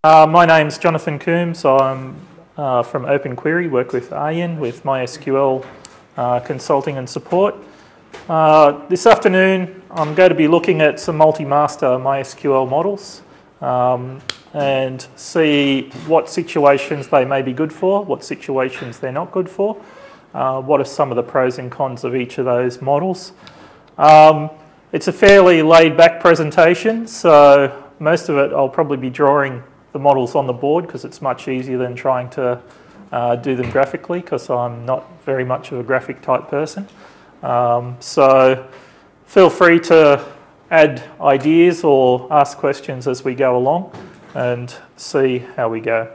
My name's Jonathan Coombs. I'm from OpenQuery, work with Arjen with MySQL consulting and support. This afternoon I'm going to be looking at some multi-master MySQL models and see what situations they may be good for, what situations they're not good for, what are some of the pros and cons of each of those models. It's a fairly laid-back presentation, so most of it I'll probably be drawing the models on the board because it's much easier than trying to do them graphically, because I'm not very much of a graphic type person. So feel free to add ideas or ask questions as we go along and see how we go.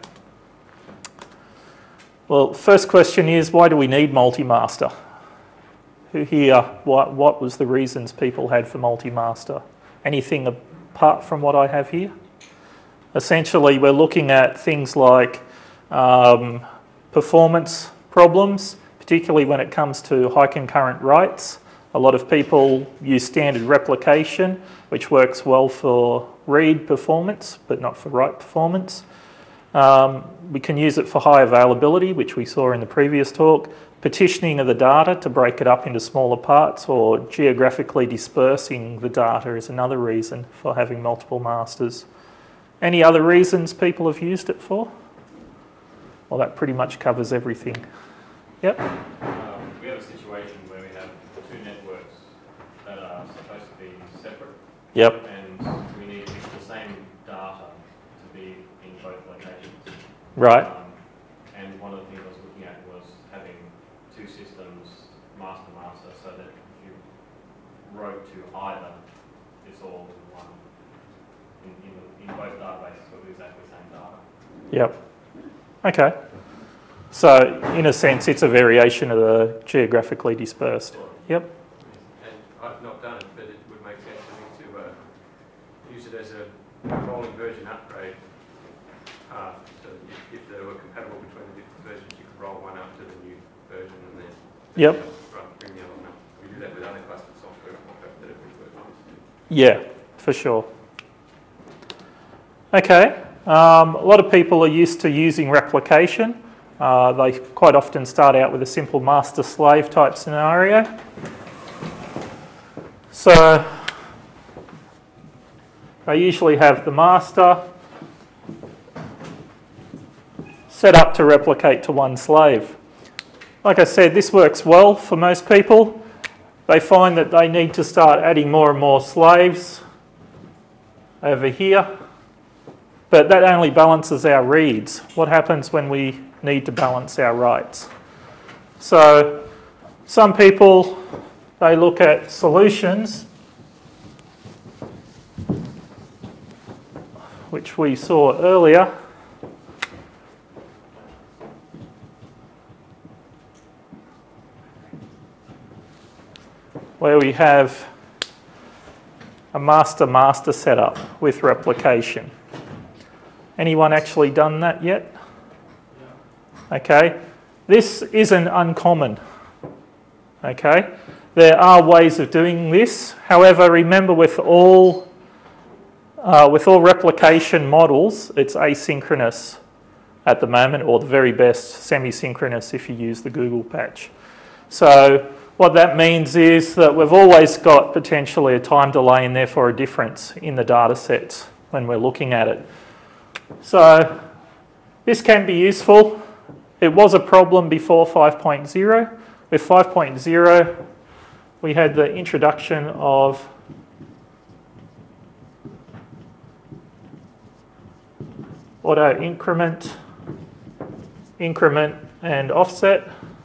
Well, first question is, why do we need multi-master? Who here, what was the reasons people had for multi-master? Anything apart from what I have here? Essentially, we're looking at things like performance problems, particularly when it comes to high concurrent writes. A lot of people use standard replication, which works well for read performance, but not for write performance. We can use it for high availability, which we saw in the previous talk. Partitioning of the data to break it up into smaller parts, or geographically dispersing the data is another reason for having multiple masters. Any other reasons people have used it for? Well, that pretty much covers everything. Yep. We have a situation where we have two networks that are supposed to be separate. Yep. And we need the same data to be in both locations. Right. And one of the things I was looking at was having two systems, master, so that if you wrote to either, it's all in one. In both databases with exactly the same data. Yep. Okay. So, in a sense, it's a variation of the geographically dispersed. Yep. And I've not done it, but it would make sense to me to use it as a rolling version upgrade. So if they were compatible between the different versions, you could roll one up to the new version and then yep. Bring the other one up. We do that with other clustered software that we work on. Yeah, for sure. Okay, a lot of people are used to using replication. They quite often start out with a simple master-slave type scenario. So they usually have the master set up to replicate to one slave. Like I said, this works well for most people. They find that they need to start adding more and more slaves over here. But that only balances our reads. What happens when we need to balance our writes? So some people, they look at solutions, which we saw earlier. Where we have a master-master setup with replication. Anyone actually done that yet? Okay, this isn't uncommon. Okay, there are ways of doing this. However, remember with all replication models, it's asynchronous at the moment, or the very best semi-synchronous if you use the Google patch. So what that means is that we've always got potentially a time delay and therefore a difference in the data sets when we're looking at it. So this can be useful. It was a problem before 5.0. With 5.0, we had the introduction of auto increment, and offset.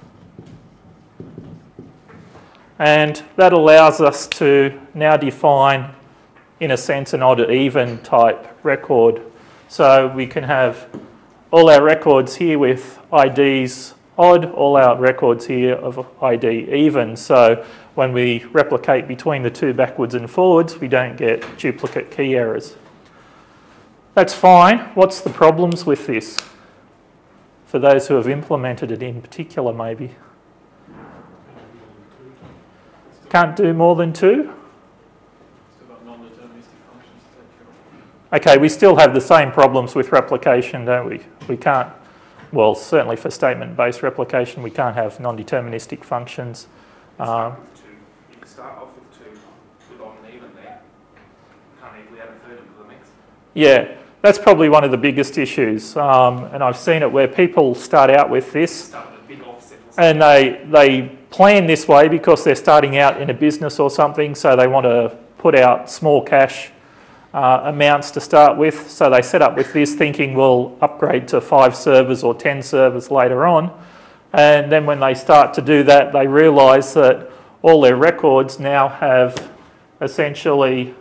And that allows us to now define, in a sense, an odd even type record. So we can have all our records here with IDs odd, all our records here of ID even. So when we replicate between the two backwards and forwards, we don't get duplicate key errors. That's fine. What's the problems with this? For those who have implemented it in particular, maybe. Can't do more than two? Okay, we still have the same problems with replication, don't we? We can't, well, certainly for statement-based replication, we can't have non-deterministic functions. You can start off with 2 with odd and even there. Can't easily add a third into the mix. Yeah, that's probably one of the biggest issues. And I've seen it where people start out with this Start with a big offset. and they plan this way because they're starting out in a business or something, so they want to put out small cash amounts to start with. So they set up with this thinking we'll upgrade to 5 servers or 10 servers later on. And then when they start to do that, they realise that all their records now have essentially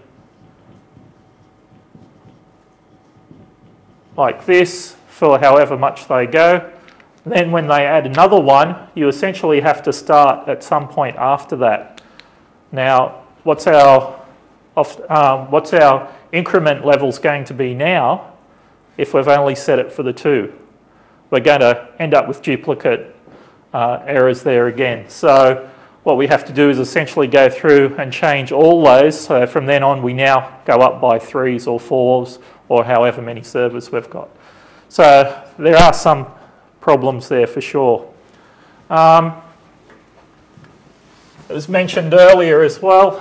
like this for however much they go. Then when they add another one, you essentially have to start at some point after that. Now, what's our increment levels going to be now if we've only set it for the 2? We're going to end up with duplicate errors there again. So what we have to do is essentially go through and change all those. So from then on, we now go up by 3s or 4s or however many servers we've got. So there are some problems there for sure. As mentioned earlier as well,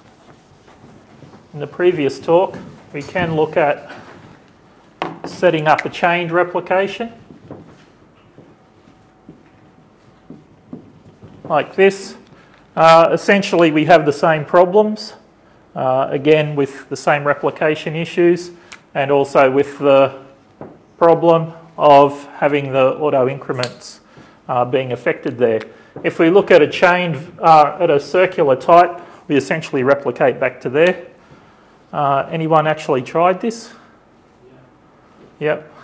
in the previous talk, we can look at setting up a chained replication like this. Essentially, we have the same problems, again with the same replication issues, and also with the problem of having the auto increments being affected there. If we look at a chain, at a circular type, we essentially replicate back to there. Anyone actually tried this? Yeah. Yep.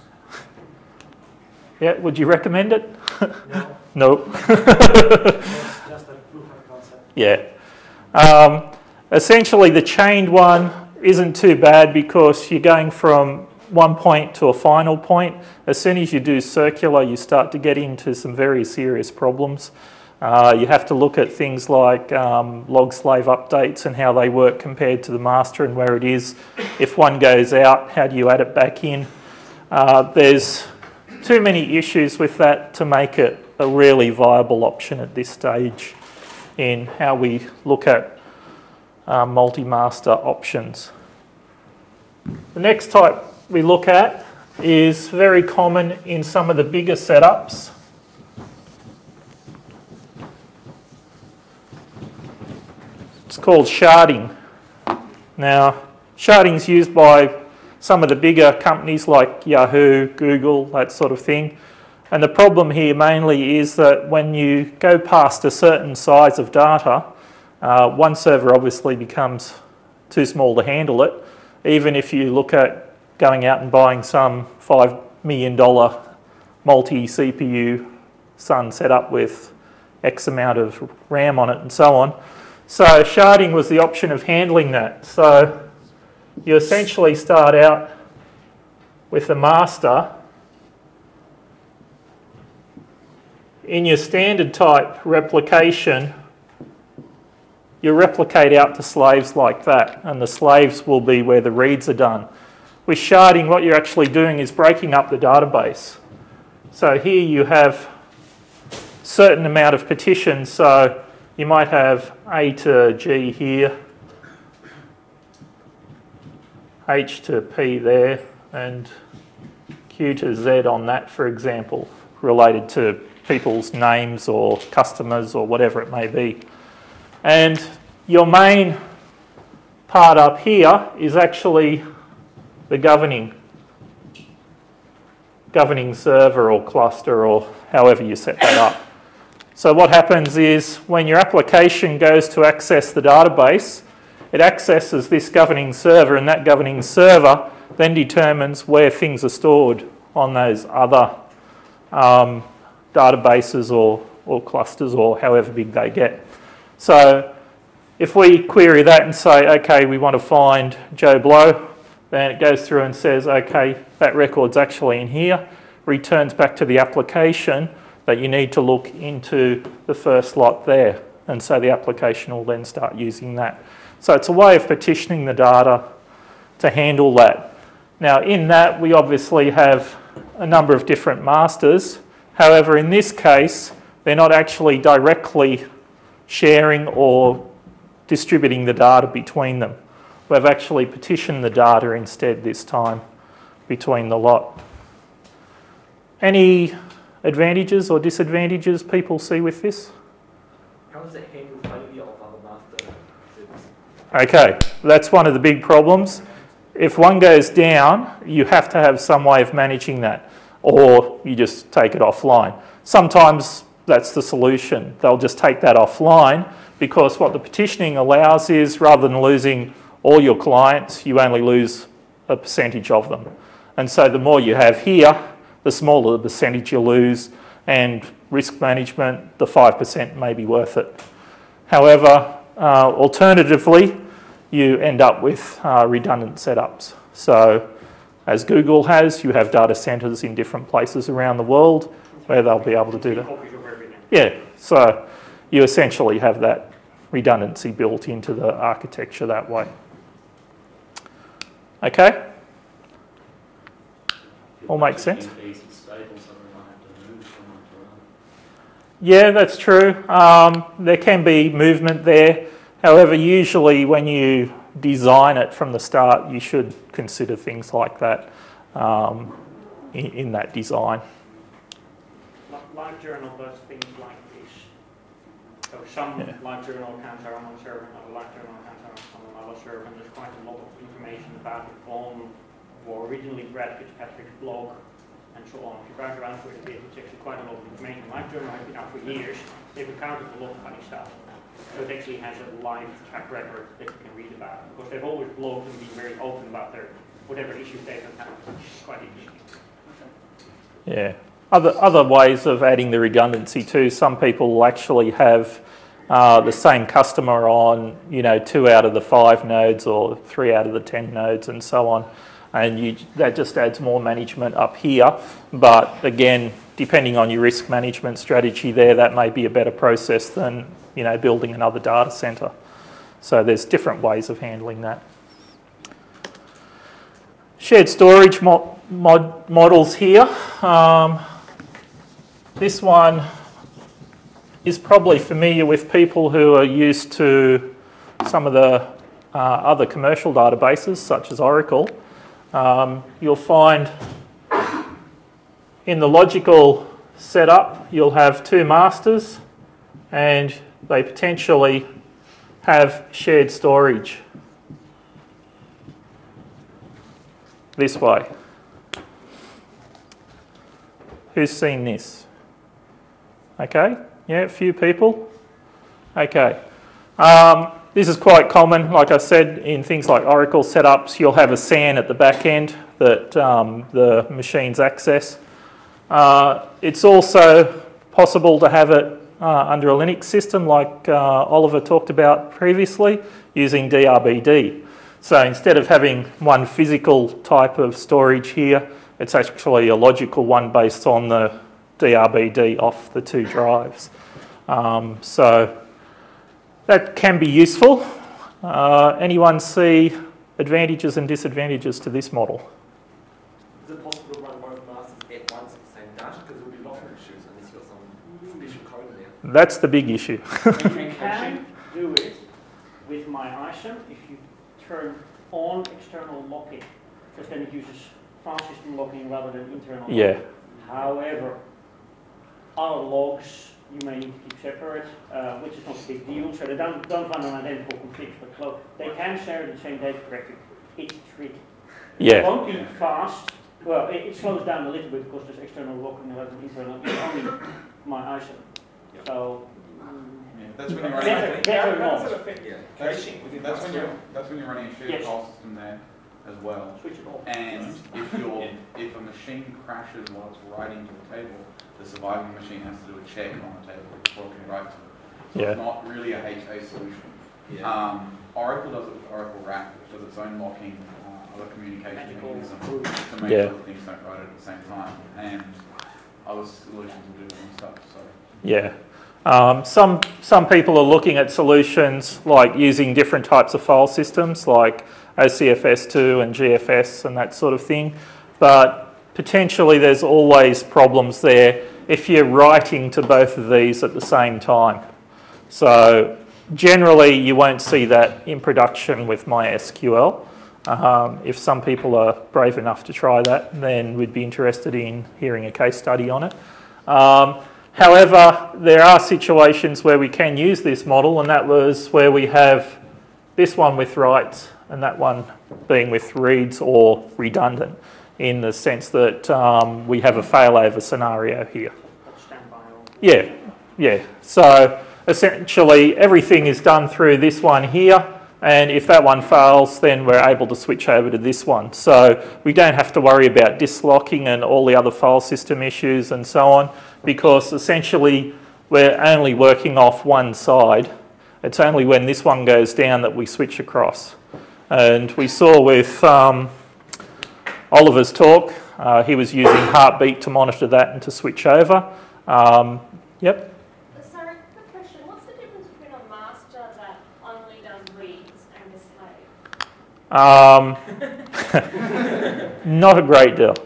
Yeah, would you recommend it? No. Nope. Just a proof of concept. Yeah. Essentially, the chained one isn't too bad because you're going from one point to a final point. As soon as you do circular, you start to get into some very serious problems. You have to look at things like log slave updates and how they work compared to the master and where it is. If one goes out, how do you add it back in? There's too many issues with that to make it a really viable option at this stage in how we look at multi-master options. The next type we look at is very common in some of the bigger setups. It's called sharding. Now, sharding is used by some of the bigger companies like Yahoo, Google, that sort of thing. And the problem here mainly is that when you go past a certain size of data, one server obviously becomes too small to handle it. Even if you look at going out and buying some $5 million multi-CPU Sun setup with X amount of RAM on it and so on. So sharding was the option of handling that. So you essentially start out with the master. In your standard type replication, you replicate out to slaves like that, and the slaves will be where the reads are done. With sharding, what you're actually doing is breaking up the database. So here you have a certain amount of partitions, so you might have A to G here, H to P there, and Q to Z on that, for example, related to people's names or customers or whatever it may be. And your main part up here is actually the governing server or cluster or however you set that up. So what happens is when your application goes to access the database, it accesses this governing server, and that governing server then determines where things are stored on those other databases or clusters or however big they get. So if we query that and say, okay, we want to find Joe Blow, then it goes through and says, okay, that record's actually in here, returns back to the application that you need to look into the first lot there. And so the application will then start using that. So it's a way of partitioning the data to handle that. Now in that we obviously have a number of different masters. However, in this case, they're not actually directly sharing or distributing the data between them. We've actually partitioned the data instead this time between the lot. Any advantages or disadvantages people see with this? How does it handle failure of other master systems? Okay, that's one of the big problems. If one goes down, you have to have some way of managing that, or you just take it offline. Sometimes that's the solution. They'll just take that offline, because what the partitioning allows is, rather than losing all your clients, you only lose a percentage of them. And so the more you have here, the smaller the percentage you lose, and risk management, the 5% may be worth it. However, alternatively, you end up with redundant setups. So as Google has, you have data centers in different places around the world where they'll be able to do that. Copies of everything. Yeah, so you essentially have that redundancy built into the architecture that way. Okay? All makes sense? Yeah, that's true. There can be movement there. However, usually when you design it from the start, you should consider things like that in that design. LiveJournal does things like this. So some LiveJournal accounts are on one server, another LiveJournal accounts are on another server, and there's quite a lot of information about it on, or originally Brad Fitzpatrick's blog, and so on. If you browse around for it a bit, it's actually quite a lot of information. LiveJournal has been out for years. They've encountered a lot of funny stuff. So it actually has a live track record that you can read about, because they've always blogged and been very open about their whatever issues they've encountered, which is quite interesting. Yeah. Other ways of adding the redundancy too, some people will actually have the same customer on, 2 out of the 5 nodes or 3 out of the 10 nodes and so on. And that just adds more management up here. But again, depending on your risk management strategy there, that may be a better process than, building another data center. So there's different ways of handling that. Shared storage models here. This one is probably familiar with people who are used to some of the other commercial databases, such as Oracle. You'll find in the logical setup, you'll have 2 masters, and they potentially have shared storage this way. Who's seen this? Okay, yeah, a few people. Okay. This is quite common, like I said, in things like Oracle setups. You'll have a SAN at the back end that the machines access. It's also possible to have it under a Linux system like Oliver talked about previously, using DRBD. So instead of having one physical type of storage here, it's actually a logical one based on the DRBD off the 2 drives. So that can be useful. Anyone see advantages and disadvantages to this model? Is it possible to run both masters at once at the same data? Because there will be locking issues unless you've got some special code in there. That's the big issue. You can do it with my ISIM if you turn on external locking, because then it uses file system locking rather than internal locking. Yeah. However, other logs you may need to keep separate, which is not a big deal. So they don't run on identical configs, but they can share the same data correctly. It's tricky. Yeah. It won't be fast. Well, it slows down a little bit because there's external locking rather than internal. It's only my ISIM. So that's when you're better running. not. That's when you're running a shared Yes. file system there as well. Switch it off. And if a machine crashes while it's writing to the table, the surviving machine has to do a check on the table before it can write to it. So Yeah. it's not really a HA solution. Oracle does it with Oracle RAC, which does its own locking, other communication mechanism to make sure that things don't write at the same time. And other solutions will do different stuff. So Yeah. Some people are looking at solutions like using different types of file systems like OCFS2 and GFS and that sort of thing, but potentially there's always problems there if you're writing to both of these at the same time. So generally you won't see that in production with MySQL. If some people are brave enough to try that, then we'd be interested in hearing a case study on it. However, there are situations where we can use this model, and that was where we have this one with writes and that one being with reads or redundant, in the sense that we have a failover scenario here. Yeah. So essentially everything is done through this one here, and if that one fails, then we're able to switch over to this one. So we don't have to worry about disk locking and all the other file system issues and so on, because essentially we're only working off one side. It's only when this one goes down that we switch across. And we saw with Oliver's talk, he was using Heartbeat to monitor that and to switch over. Yep. Sorry, quick question. What's the difference between a master that only does reads and a slave? Not a great deal.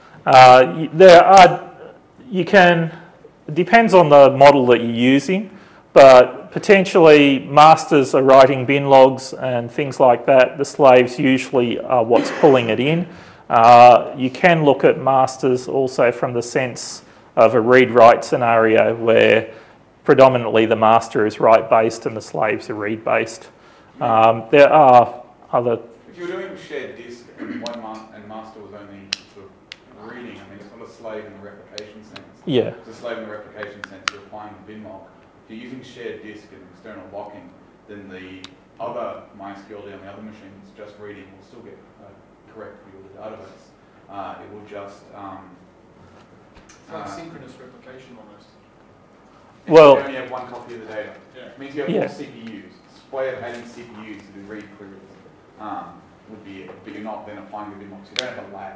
It depends on the model that you're using, but potentially masters are writing bin logs and things like that. The slaves usually are what's pulling it in. You can look at masters also from the sense of a read-write scenario where predominantly the master is write-based and the slaves are read-based. There are other... If you're doing shared disk and master was only sort of reading, I mean, it's not a slave in the replication sense. Yeah. It's a slave in the replication sense, you're applying the bin lock. If you're using shared disk and external locking, then the other MySQL on the other machines, just reading, will still get a correct view of the database. It will just... It's like synchronous replication almost. Well, you only have one copy of the data. Yeah. It means you have more CPUs. This way of adding CPUs to do read queries would be it, but you're not then applying the bin locks. You don't have a lag.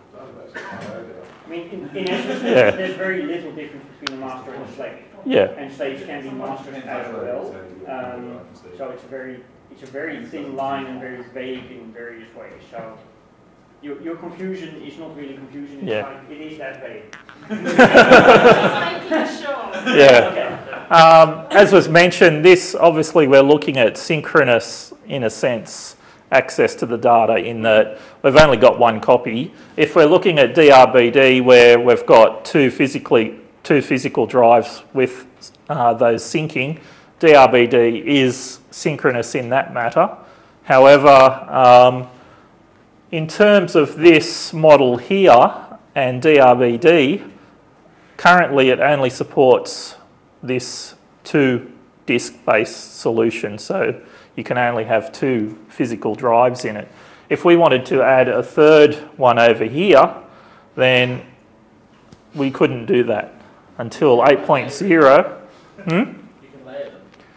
I mean, in essence, there's very little difference between a master and a slave. Yeah. And slaves can be masters as well. So it's a very thin line and very vague in various ways. So your confusion is not really confusion. It's like, it is that vague. Just making sure. Yeah. As was mentioned, this obviously we're looking at synchronous, in a sense, access to the data, in that we've only got one copy. If we're looking at DRBD, where we've got two physical drives with those syncing, DRBD is synchronous in that matter. However, in terms of this model here and DRBD, currently it only supports this 2 disk-based solution, so you can only have 2 physical drives in it. If we wanted to add a third one over here, then we couldn't do that until 8.0. You can layer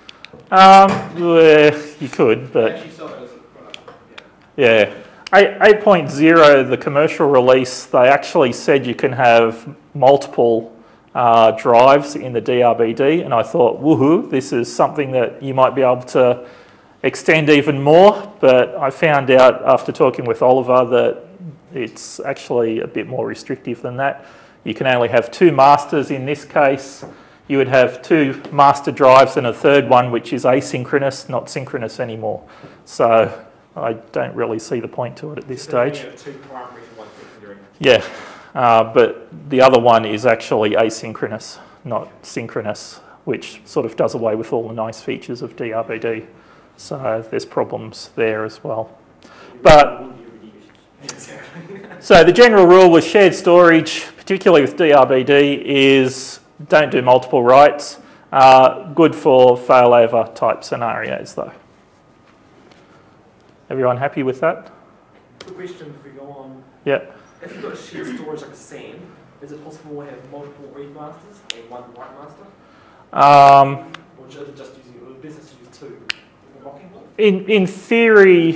them. You could, but Actually sell it as a product. yeah. 8.0, the commercial release, they actually said you can have multiple drives in the DRBD, and I thought, woohoo, this is something that you might be able to extend even more, but I found out after talking with Oliver that it's actually a bit more restrictive than that. You can only have 2 masters in this case. You would have 2 master drives and a third one which is asynchronous, not synchronous anymore. So I don't really see the point to it at this stage. Two primary for one secondary. Yeah, but the other one is actually asynchronous, not synchronous, which sort of does away with all the nice features of DRBD. So there's problems there as well. But so the general rule with shared storage, particularly with DRBD, is don't do multiple writes. Good for failover type scenarios though. Everyone happy with that? Quick question if we go on. Yeah. If you've got a shared storage like a SAN, is it possible to have multiple read masters and one write master? Or is it just using, or business to use 2? In theory,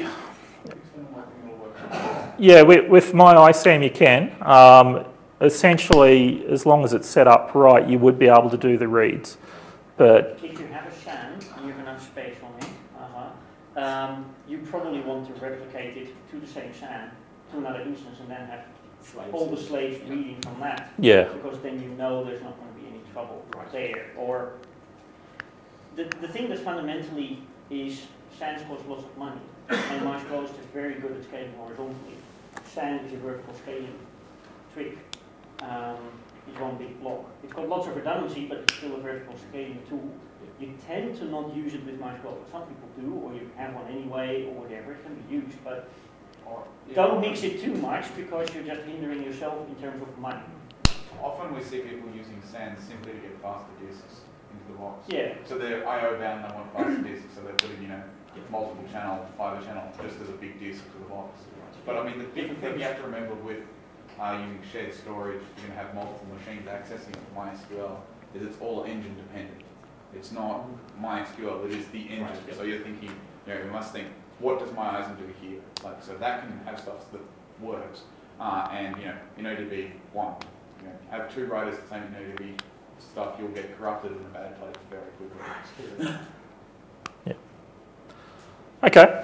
yeah, with my ISAM you can. Essentially, as long as it's set up right, you would be able to do the reads. But if you have a SHAN and you have enough space on it, you probably want to replicate it to the same SHAN to another instance and then have all the slaves reading from that. yeah, Because then you know there's not going to be any trouble there. Or the thing that fundamentally is SHANs cost lots of money, and MySQL is just very good at scaling horizontally. SHAN is a vertical scaling trick. It's one big block. It's got lots of redundancy, but it's still a vertical scaling tool. You tend to not use it with MySQL. Some people do, or you have one anyway, or whatever. It can be used, but don't mix it too much because you're just hindering yourself in terms of money. Often we see people using SANs simply to get faster disks into the box. Yeah. So they're I/O bound, they want faster disks, so they're putting, multiple channel, fiber channel, just as a big disk to the box. But I mean, the big thing you have to remember with using shared storage, you're going to have multiple machines accessing MySQL, is it's all engine dependent. It's not MySQL, it is the engine. So you're thinking, you must think, what does MyISM do here? So that can have stuff that works. And in ODB 1, have two writers the same in ODB stuff, you'll get corrupted in a bad place very quickly. yeah. Okay.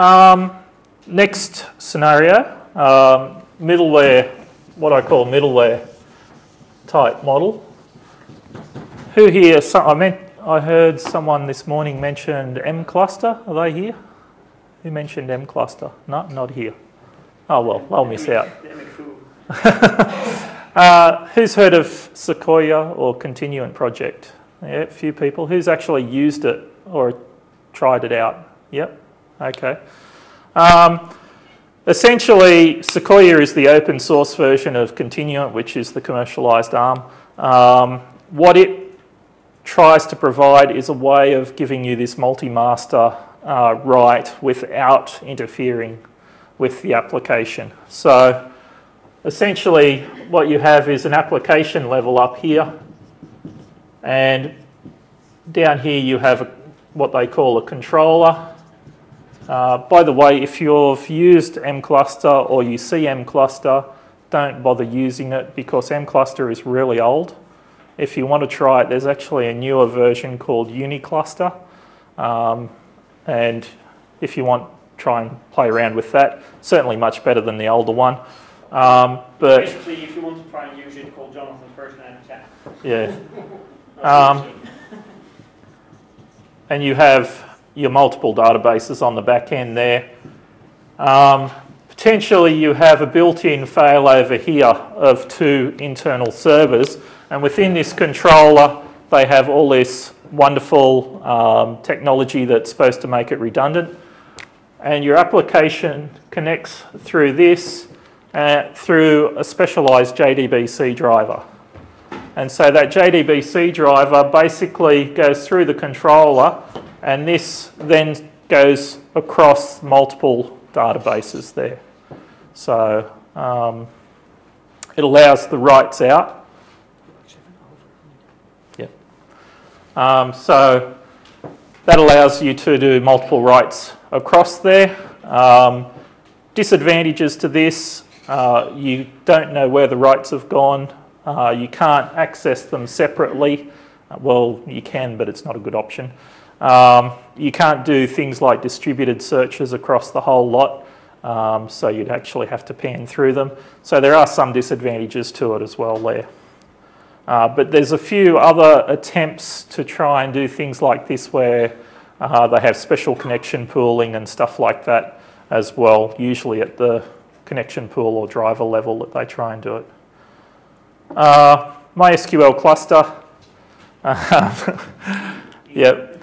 Next scenario, middleware, what I call middleware type model. Who here? I heard someone this morning mentioned mCluster. Are they here? Who mentioned mCluster? No, not here. Oh well, they'll miss out. Who's heard of Sequoia or Continuant project? Yeah, a few people. Who's actually used it or tried it out? Yep. Okay. Essentially, Sequoia is the open source version of Continuant, which is the commercialized ARM. What it tries to provide is a way of giving you this multi-master write without interfering with the application. So essentially what you have is an application level up here, and down here you have what they call a controller. By the way, if you've used mCluster or you see mCluster, don't bother using it because mCluster is really old. If you want to try it, there's actually a newer version called UniCluster. And if you want, try and play around with that. Certainly much better than the older one. But basically, if you want to try and use it, call Jonathan first and have a chat. Yeah. And you have your multiple databases on the back end there. Potentially, you have a built-in failover here of two internal servers. And within this controller, they have all this wonderful technology that's supposed to make it redundant. And your application connects through this, through a specialized JDBC driver. And so that JDBC driver basically goes through the controller, and this then goes across multiple databases there. So it allows the writes out. So that allows you to do multiple writes across there. Disadvantages to this, you don't know where the writes have gone. You can't access them separately. Well, you can, but it's not a good option. You can't do things like distributed searches across the whole lot, so you'd actually have to pan through them. So there are some disadvantages to it as well there. But there's a few other attempts to try and do things like this where they have special connection pooling and stuff like that as well, usually at the connection pool or driver level that they try and do it. MySQL cluster. Yep.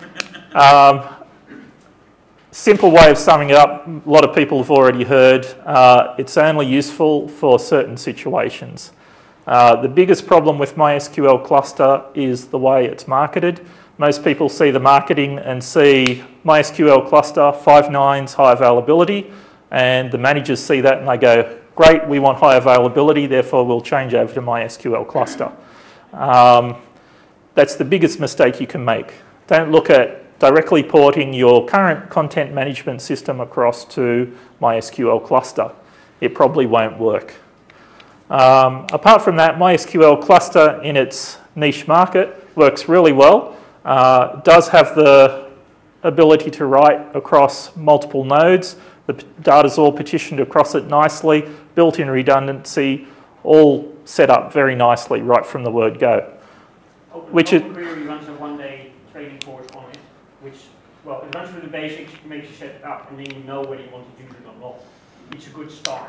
Simple way of summing it up, a lot of people have already heard, it's only useful for certain situations. The biggest problem with MySQL cluster is the way it's marketed. Most people see the marketing and see MySQL cluster, 5 nines, high availability, and the managers see that and they go, great, we want high availability, therefore we'll change over to MySQL cluster. That's the biggest mistake you can make. Don't look at directly porting your current content management system across to MySQL cluster. It probably won't work. Apart from that, MySQL cluster in its niche market works really well. Does have the ability to write across multiple nodes. The data's all partitioned across it nicely, built-in redundancy, all set up very nicely right from the word go. OpenQuery runs a one-day training course on it, which, well, it runs through the basics, makes you set it up, and then you know whether you want to use it or not. It's a good start.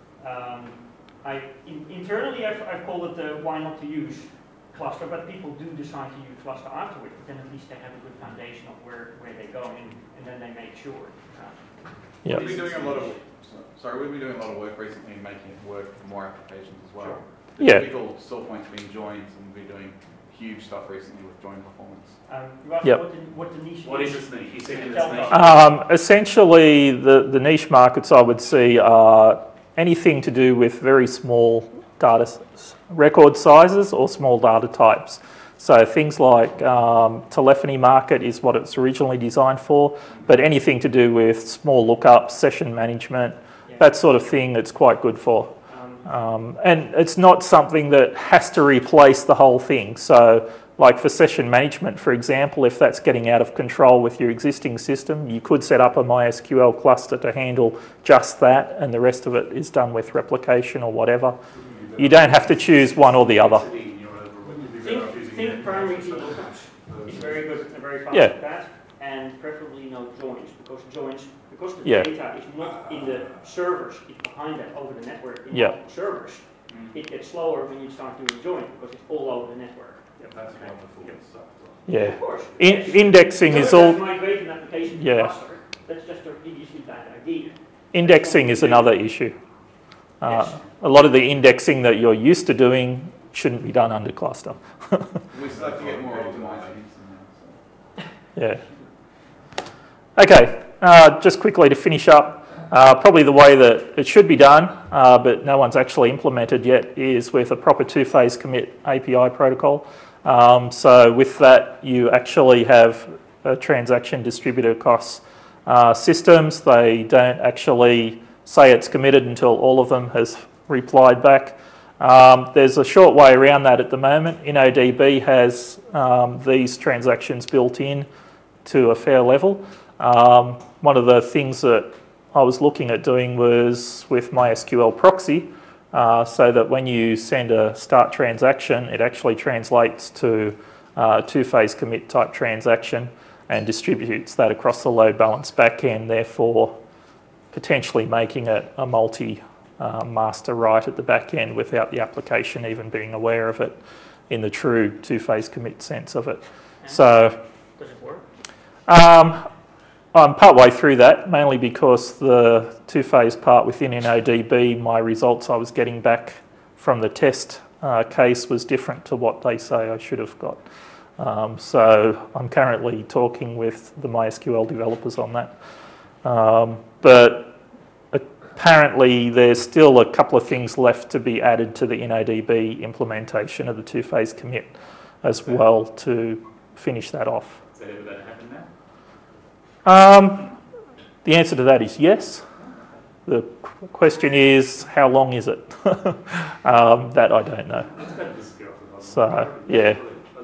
Internally, I've called it the why not to use cluster, but people do decide to use cluster afterwards, but then at least they have a good foundation of where they're going, and then they make sure. Yeah. We've been doing a lot of work recently in making it work for more applications as well. Sure. The Yeah. typical store points being joins, and we've been doing huge stuff recently with join performance. Russ, Yep. what the niche What is is? this niche? You said it's Tell niche. us. Essentially, the niche markets I would see are anything to do with very small data record sizes or small data types. So things like telephony market is what it's originally designed for, but anything to do with small lookups, session management, that sort of thing it's quite good for. And it's not something that has to replace the whole thing. So like for session management, for example, if that's getting out of control with your existing system, you could set up a MySQL cluster to handle just that, and the rest of it is done with replication or whatever. You don't have to choose one or the other. Think primary key lookups is very good and very fast Yeah. at that, and preferably no joins, because the Yeah. data is not in the servers, it's behind that over the network in Yeah. multiple servers. It gets slower when you start doing join, because it's all over the network. That's wonderful stuff. Yeah. Of course. Indexing is So all. migrate an application to Yeah. cluster, that's just a really bad idea. Indexing is another issue. Yes. A lot of the indexing that you're used to doing shouldn't be done under cluster. We still have to get more optimized against them now. Yeah. Okay, just quickly to finish up, probably the way that it should be done, but no one's actually implemented yet, is with a proper two-phase commit API protocol. So with that, you actually have a transaction distributed across systems. They don't actually say it's committed until all of them has replied back. There's a short way around that at the moment. InnoDB has these transactions built in to a fair level. One of the things that I was looking at doing was with MySQL proxy, so that when you send a start transaction, it actually translates to a two-phase commit type transaction and distributes that across the load balance backend, therefore potentially making it a multi-master write at the back end without the application even being aware of it in the true two-phase commit sense of it. So Does it work? I'm partway through that, mainly because the two-phase part within InnoDB, my results I was getting back from the test case was different to what they say I should have got. So I'm currently talking with the MySQL developers on that. But apparently there's still a couple of things left to be added to the InnoDB implementation of the two-phase commit as well to finish that off. Is that ever going to happen now? The answer to that is yes. The question is, how long is it? That I don't know. So, yeah.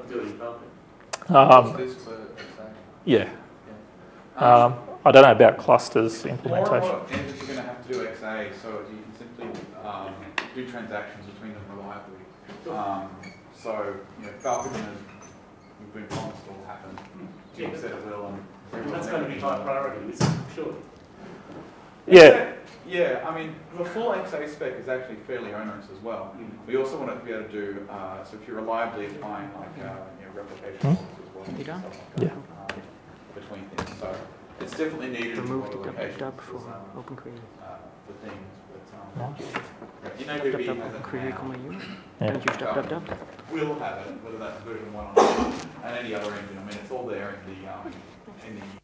Yeah. I don't know about clusters More and implementation. more engines are going to have to do XA, so you can simply do transactions between them reliably. So, Falcon, we've been promised will happen. Jim said it will, and That's going to be high priority, sure. Yeah. Yeah, I mean, the full XA spec is actually fairly onerous as well. We also want to be able to do, so if you're reliably applying replication models as well. You done? stuff like that, between things. So it's definitely needed in a Remove lot the of locations. dub for OpenQuery. The things, but Dub InnoDB has it OpenQuery, now. Yeah. Don't use dub. We'll have it, whether that's version 1 or not, and any other engine. I mean, it's all there in the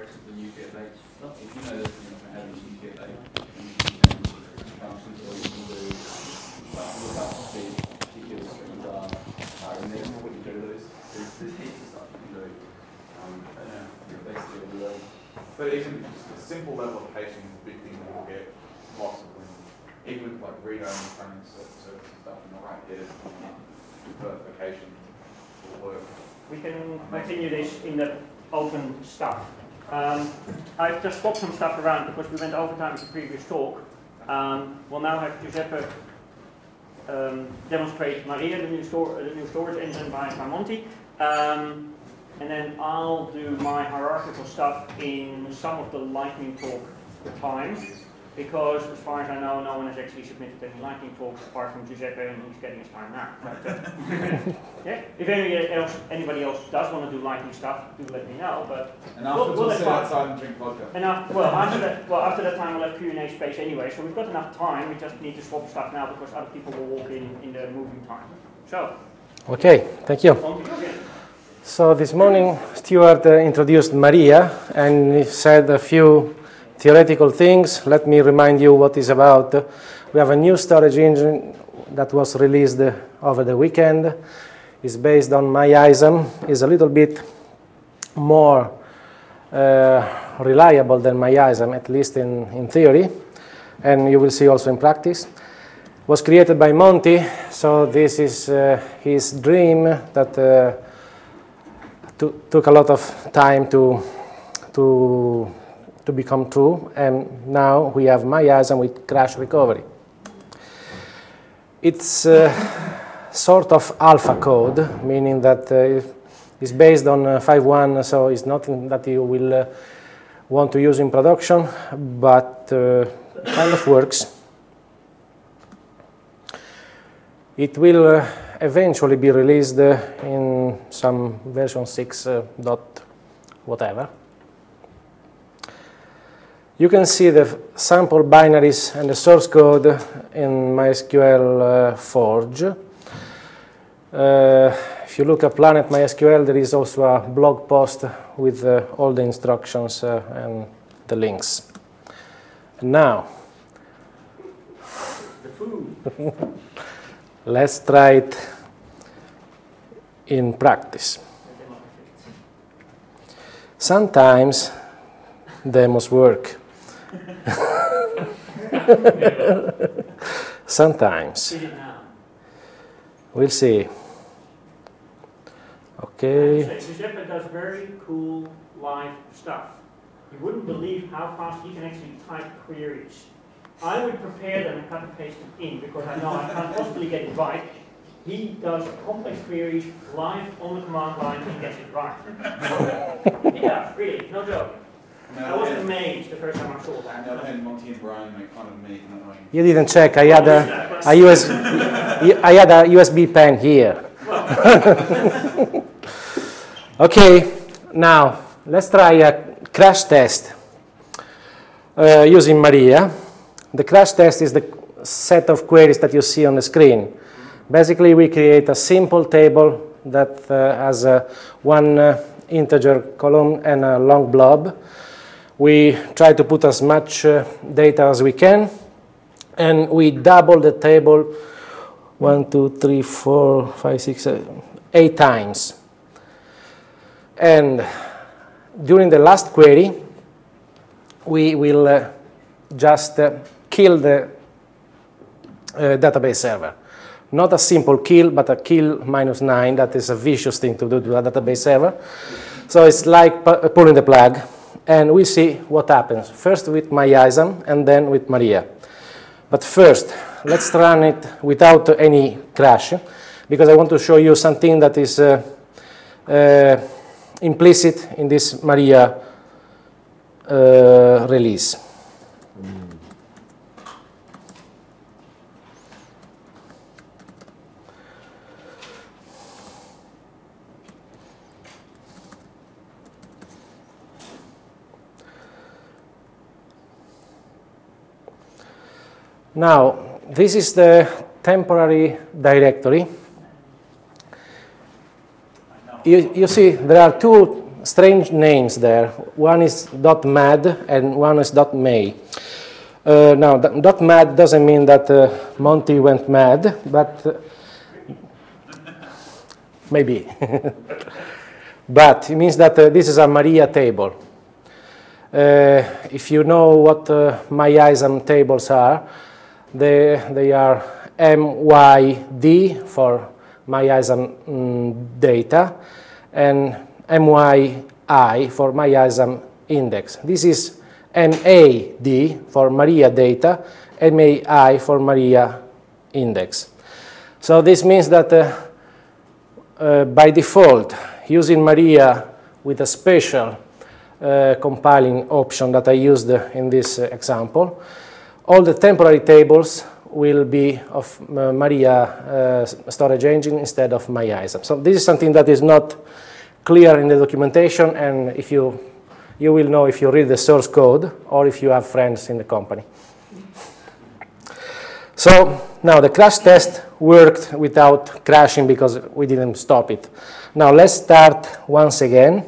rest of the UTF-8. If you know that you're not going to have any UTF-8, functions, or you can do look up the particular strings are in there. What you do to those, there's heaps of stuff you can do. Basically, but even just a simple level of caching is a big thing that will get lots of them. Even with like read-only running service and stuff in the right headers, verification will work. We can continue this in the open stuff. I've just swapped some stuff around because we went overtime with the previous talk. We'll now have Giuseppe demonstrate Maria, the new storage engine by Monty. And then I'll do my hierarchical stuff in some of the lightning talk time, because as far as I know, no one has actually submitted any lightning talks apart from Giuseppe, and he's getting his time now. But, yeah, if anybody else does want to do lightning stuff, do let me know. But and afterwards we'll sit outside and drink vodka. And after that time we'll have Q&A space anyway, so we've got enough time. We just need to swap stuff now because other people will walk in the moving time. So. Okay, thank you. On to you again. So this morning, Stuart introduced Maria and he said a few theoretical things. Let me remind you what it's about. We have a new storage engine that was released over the weekend. It's based on MyISAM. It's a little bit more reliable than MyISAM, at least in theory, and you will see also in practice. Was created by Monty, so this is his dream that took a lot of time to become true, and now we have MyISAM with crash recovery. It's sort of alpha code, meaning that it's based on 5.1, so it's nothing that you will want to use in production, but kind of works. It will eventually be released in some version 6 dot whatever. You can see the sample binaries and the source code in MySQL Forge. If you look at Planet MySQL, there is also a blog post with all the instructions and the links. And now, the food. Let's try it in practice. Sometimes demos work. Sometimes. We'll see. Okay. Giuseppe does very cool live stuff. You wouldn't believe how fast he can actually type queries. I would prepare them and cut and paste them in because I know I can't possibly get it right. He does complex queries live on the command line and gets it right. Yeah, really, no joke. I was amazed the first time I saw that. And Monty and Brian make fun of me. You didn't check. I had a USB pen here. Okay, now let's try a crash test using Maria. The crash test is the set of queries that you see on the screen. Basically, we create a simple table that has one integer column and a long blob. We try to put as much data as we can, and we double the table 1, 2, 3, 4, 5, 6, 7, 8 times. And during the last query, we will just kill the database server. Not a simple kill, but a kill -9. That is a vicious thing to do to a database server. So it's like pulling the plug. And we see what happens, first with MyISAM and then with Maria. But first, let's run it without any crash, because I want to show you something that is implicit in this Maria release. Now, this is the temporary directory. You see, there are two strange names there. One is .mad and one is .may. Now, .mad doesn't mean that Monty went mad, but maybe. But it means that this is a Maria table. If you know what MyISAM tables are, they are MYD for MyISAM data and MYI for MyISAM index. This is MAD for Maria data, MAI for Maria index. So this means that by default, using Maria with a special compiling option that I used in this example, all the temporary tables will be of Maria storage engine instead of MyISAM. So this is something that is not clear in the documentation, and if you will know if you read the source code or if you have friends in the company. So now the crash test worked without crashing because we didn't stop it. Now let's start once again.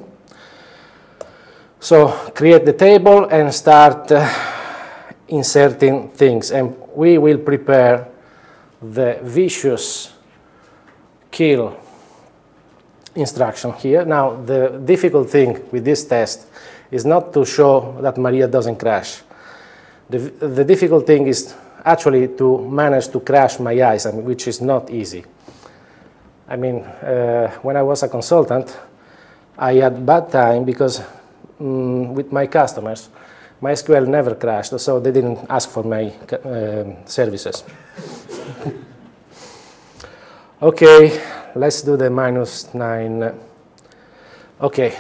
So create the table and start inserting things, and we will prepare the vicious kill instruction here. Now the difficult thing with this test is not to show that Maria doesn't crash. The difficult thing is actually to manage to crash MyISAM, which is not easy. I mean, when I was a consultant, I had bad time because with my customers, MySQL never crashed, so they didn't ask for my services. Okay, let's do the -9. Okay.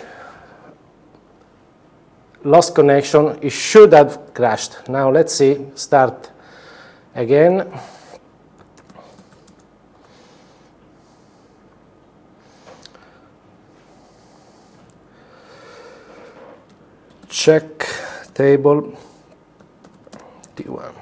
Lost connection, it should have crashed. Now let's see, start again. Check table T1.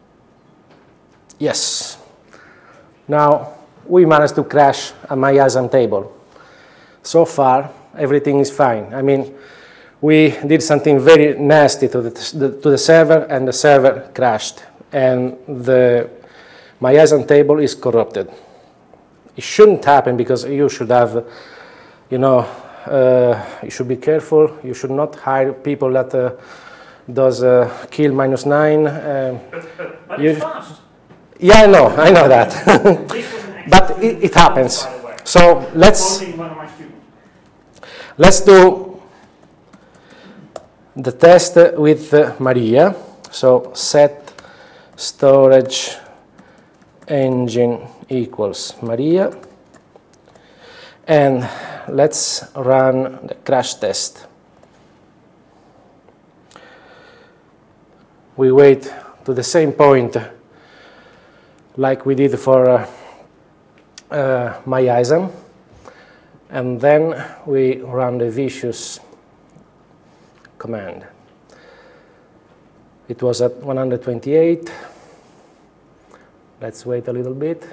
Yes. Now we managed to crash a MyISAM table. So far, everything is fine. I mean, we did something very nasty to the server, and the server crashed, and the MyISAM table is corrupted. It shouldn't happen because you should have, you know, you should be careful. You should not hire people that does kill -9. Yeah, I know that, but it happens. So let's do the test with Maria. So set storage engine equals Maria, and let's run the crash test. We wait to the same point like we did for MyISAM, and then we run the vicious command. It was at 128. Let's wait a little bit.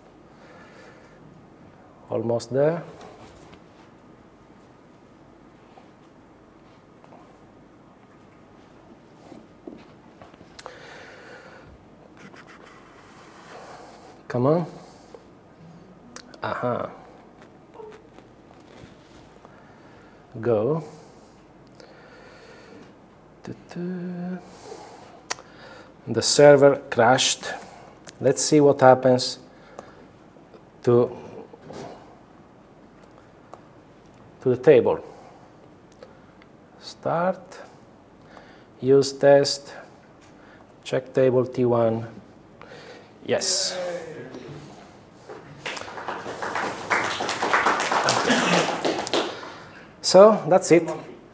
Almost there. Come on. Aha. Go. The server crashed. Let's see what happens to the table. Start, use test, check table T1. Yes. So that's it.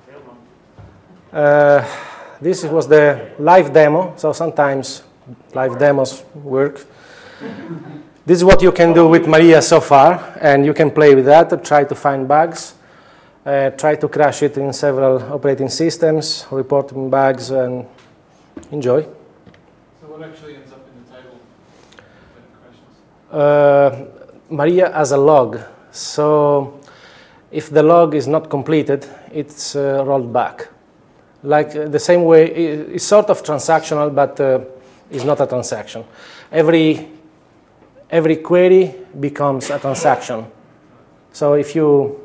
This was the live demo, so sometimes live demos work. This is what you can do with Maria so far, and you can play with that, try to find bugs, try to crash it in several operating systems, reporting bugs, and enjoy. So what actually ends up in the table when it crashes? Maria as a log. So if the log is not completed, it's rolled back. Like the same way, it's sort of transactional, but it's not a transaction. Every query becomes a transaction. So if you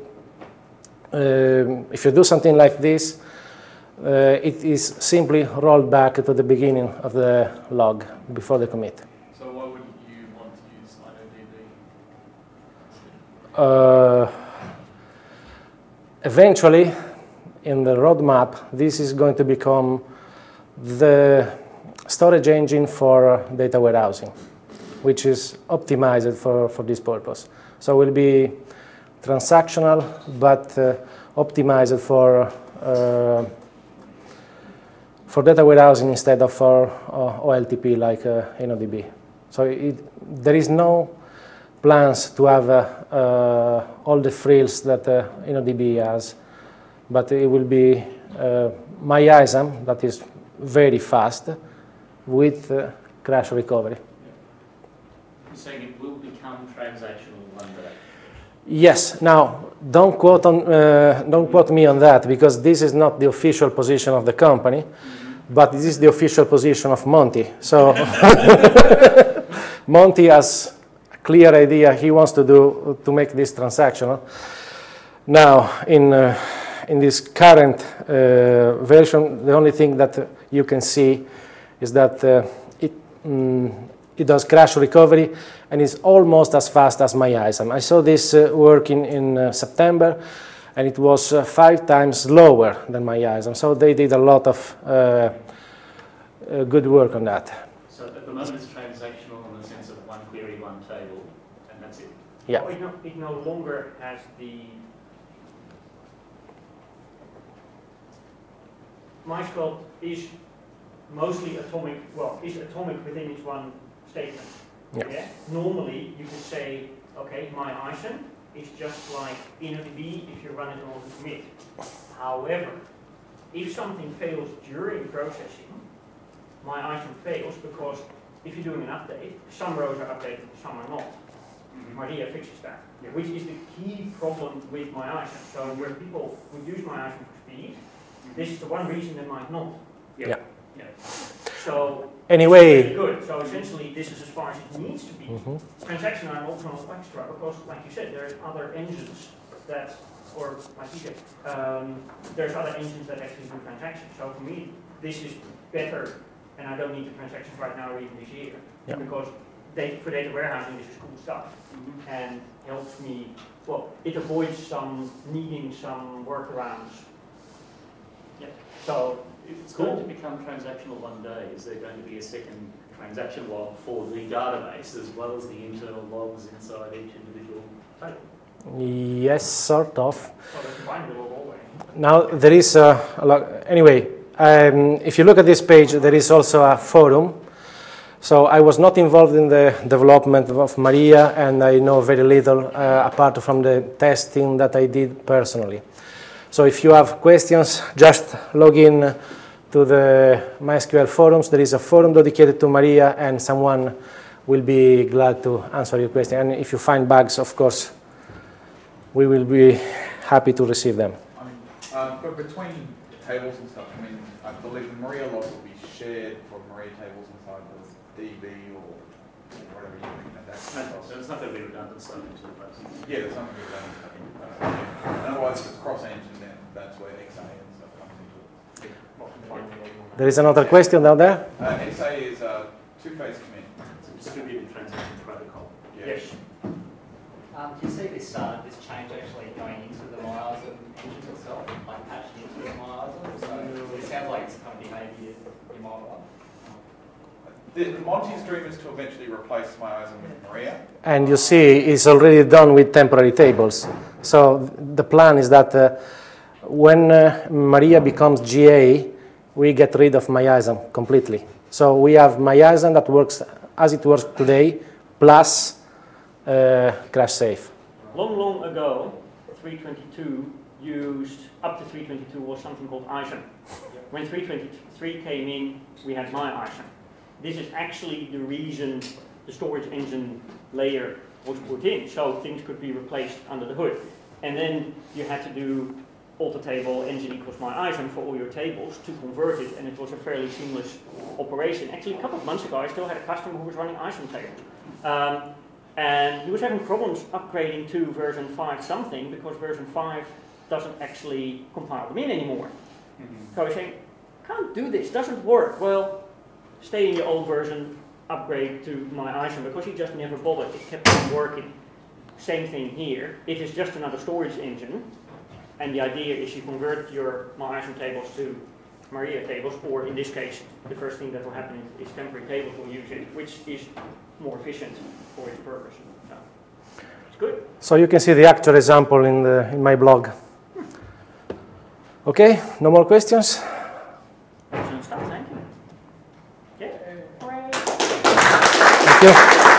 do something like this, it is simply rolled back to the beginning of the log before the commit. So why would you want to use InnoDB? Eventually, in the roadmap, this is going to become the storage engine for data warehousing, which is optimized for this purpose. So it will be transactional, but optimized for data warehousing instead of for OLTP like InnoDB. So there is no plans to have all the frills that InnoDB has, but it will be MyISAM that is very fast with crash recovery. You're saying it will become transactional one day? Yes. Now, don't quote me on that, because this is not the official position of the company, but this is the official position of Monty. So Monty has a clear idea he wants to make this transactional. Now, in this current version, the only thing that you can see is that it does crash recovery and is almost as fast as MyISAM. I saw this work in September, and it was 5 times slower than MyISAM. So they did a lot of good work on that. So at the moment it's transactional in the sense of one query, one table, and that's it? Yeah. Oh, it no longer has the... MySQL is mostly atomic, is atomic within its one statement. Yeah. Yeah? Normally, you could say, okay, MyISAM is just like InnoDB if you run it on the commit. However, if something fails during processing, MyISAM fails because if you're doing an update, some rows are updated, some are not. Maria fixes that, which is the key problem with MyISAM. So where people would use MyISAM for speed, this is the one reason they might not. Yeah. So anyway, it's really good. So essentially, this is as far as it needs to be. Transaction are an optional extra because, like you said, there's other engines that, or like you said, there's other engines that actually do transactions. So for me, this is better, and I don't need the transactions right now or even this year because for data warehousing, this is cool stuff and helps me. Well, it avoids needing some workarounds. So. If it's going to become transactional one day, is there going to be a second transaction log for the database as well as the internal logs inside each individual table? Yes, sort of. Well, they're combined with always. Now, there is a lot. Anyway, if you look at this page, there is also a forum. So I was not involved in the development of Maria, and I know very little apart from the testing that I did personally. So if you have questions, just log in to the MySQL forums. There is a forum dedicated to Maria, and someone will be glad to answer your question. And if you find bugs, of course, we will be happy to receive them. But between tables and stuff, I mean, I believe the Maria log will be shared for Maria tables inside the DB or whatever you think that that's. So it's not going to be redundant stuff into the process. Yeah, there's something redundant stuff in the process. Otherwise, if it's cross-engine, then that's where XA and stuff comes into it. There is another question down there. XA is two-phase commit. It's a distributed transaction protocol. Yeah. Yes. Do you see this change actually going into the MyISAM engine itself, like patched into the MyISAM? So it sounds like it's the kind of behaviour you might want. Monty's dream is to eventually replace MyISAM with Maria. And you see, it's already done with temporary tables. So the plan is that when Maria becomes GA, we get rid of MyISAM completely. So we have MyISAM that works as it works today, plus crash safe. Long ago, 322 used, up to 322 was something called ISAM. When 323 came in, we had MyISAM. This is actually the reason the storage engine layer was put in, so things could be replaced under the hood. And then you had to do alter table engine equals my ISON for all your tables to convert it, and it was a fairly seamless operation. Actually, a couple of months ago, I still had a customer who was running ISON tables. And he was having problems upgrading to version 5 something because version 5 doesn't actually compile them in anymore. So he's saying, can't do this, doesn't work. Well, stay in your old version, upgrade to my ISON, because he just never bothered. It kept on working. Same thing here. It is just another storage engine. And the idea is you convert your my ISON tables to Maria tables, or in this case, the first thing that will happen is temporary tables will use it, which is more efficient for its purpose. So, it's good. So you can see the actual example in my blog. Okay, no more questions? Excellent stuff, thank you. Yeah. Thank you.